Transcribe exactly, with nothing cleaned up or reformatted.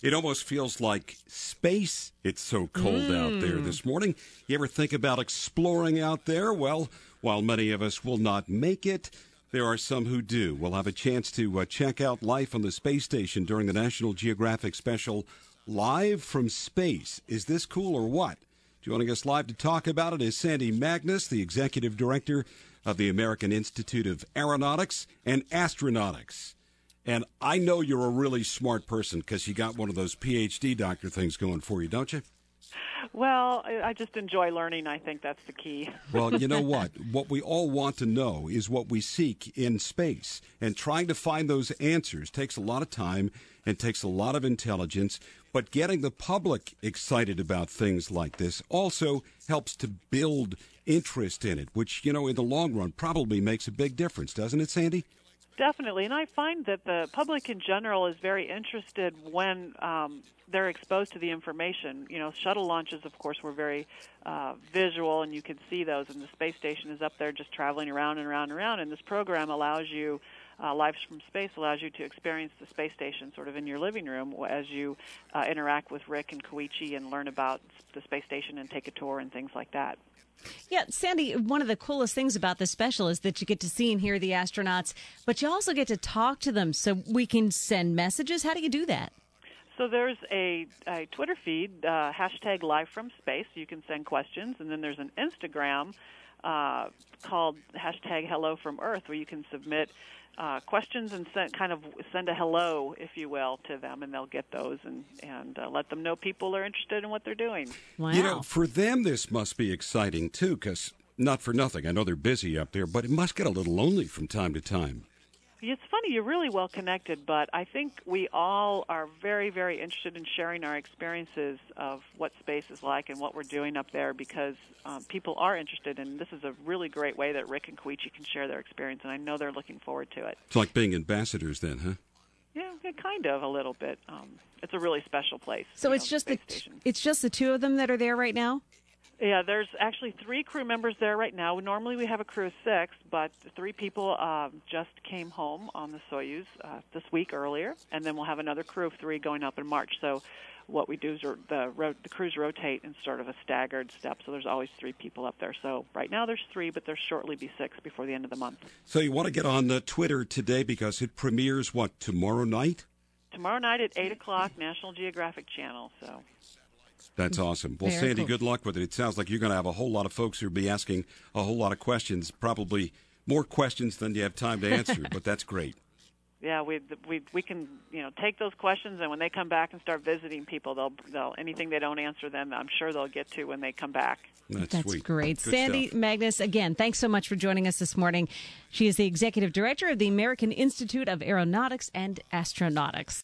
It almost feels like space. It's so cold mm. out there this morning. You ever think about exploring out there? Well, while many of us will not make it, there are some who do. We'll have a chance to uh, check out life on the space station during the National Geographic special, Live from Space. Is this cool or what? Joining us live to talk about it is Sandy Magnus, the Executive Director of the American Institute of Aeronautics and Astronautics. And I know you're a really smart person because you got one of those P H D doctor things going for you, don't you? Well, I just enjoy learning. I think that's the key. Well, you know what? What we all want to know is what we seek in space. And trying to find those answers takes a lot of time and takes a lot of intelligence. But getting the public excited about things like this also helps to build interest in it, which, you know, in the long run probably makes a big difference, doesn't it, Sandy? Definitely, and I find that the public in general is very interested when um, they're exposed to the information. You know, shuttle launches, of course, were very uh, visual, and you can see those, and the space station is up there just traveling around and around and around, and this program allows you, uh, Lives from Space allows you to experience the space station sort of in your living room as you uh, interact with Rick and Koichi and learn about the space station and take a tour and things like that. Yeah, Sandy, one of the coolest things about this special is that you get to see and hear the astronauts, but you also get to talk to them so we can send messages. How do you do that? So there's a, a Twitter feed, uh, hashtag Live from Space. You can send questions, and then there's an Instagram uh, called hashtag Hello from Earth where you can submit Uh, questions and send, kind of send a hello, if you will, to them, and they'll get those and, and uh, let them know people are interested in what they're doing. Wow. You know, for them, this must be exciting, too, because not for nothing. I know they're busy up there, but it must get a little lonely from time to time. It's funny, you're really well connected, but I think we all are very, very interested in sharing our experiences of what space is like and what we're doing up there because um, people are interested, and this is a really great way that Rick and Koichi can share their experience, and I know they're looking forward to it. It's like being ambassadors then, huh? Yeah, kind of, a little bit. Um, it's a really special place. So it's know, just the station. it's just the two of them that are there right now? Yeah, there's actually three crew members there right now. Normally we have a crew of six, but three people uh, just came home on the Soyuz uh, this week earlier, and then we'll have another crew of three going up in March. So what we do is the, ro- the crews rotate in sort of a staggered step, so there's always three people up there. So right now there's three, but there'll shortly be six before the end of the month. So you want to get on uh, Twitter today because it premieres, what, tomorrow night? Tomorrow night at eight o'clock, National Geographic Channel, so... That's awesome. Well, Very Sandy, cool. good luck with it. It sounds like you're going to have a whole lot of folks who will be asking a whole lot of questions, probably more questions than you have time to answer, but that's great. Yeah, we we we can you know take those questions, and when they come back and start visiting people, they'll they'll anything they don't answer them, I'm sure they'll get to when they come back. That's, That's sweet. great. Good Sandy stuff. Magnus, again, thanks so much for joining us this morning. She is the Executive Director of the American Institute of Aeronautics and Astronautics.